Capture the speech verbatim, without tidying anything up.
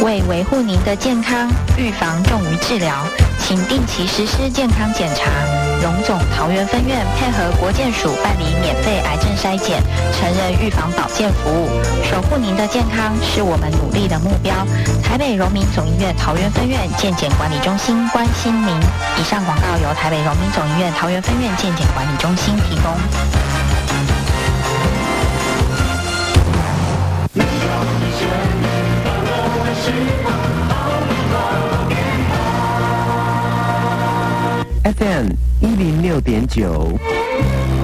为维护您的健康，预防重于治疗，请定期实施健康检查。荣总桃园分院配合国健署办理免费癌症筛检、成人预防保健服务，守护您的健康是我们努力的目标。台北荣民总医院桃园分院健检管理中心关心您。以上广告由台北荣民总医院桃园分院健检管理中心提供。 F M 一零六点九。